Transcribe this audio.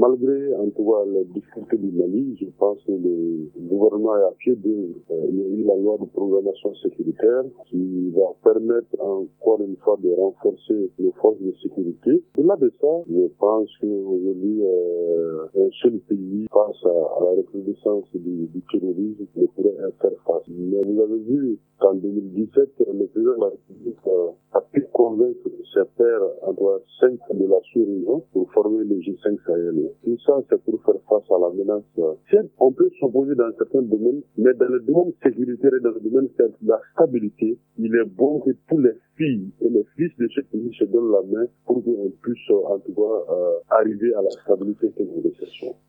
Malgré, en tout cas, les difficultés du Mali, je pense que le gouvernement est à pied d'œuvre. Il y a eu la loi de programmation sécuritaire qui va permettre encore une fois de renforcer nos forces de sécurité. Au-delà de ça, je pense qu'aujourd'hui, un seul pays face à la recrudescence du terrorisme ne pourrait faire face. Mais vous avez vu qu'en 2017, le président de la République a pu convaincre ses pairs, entre 5 de la sous-région, pour former le G5 Sahel. Tout ça, c'est pour faire face à la menace. Certes, on peut s'opposer dans certains domaines, mais dans le domaine sécuritaire et dans le domaine de la stabilité, il est bon que tous les filles et les fils de ce pays se donnent la main pour qu'on puisse, en tout cas, arriver à la stabilité que nous recherchons.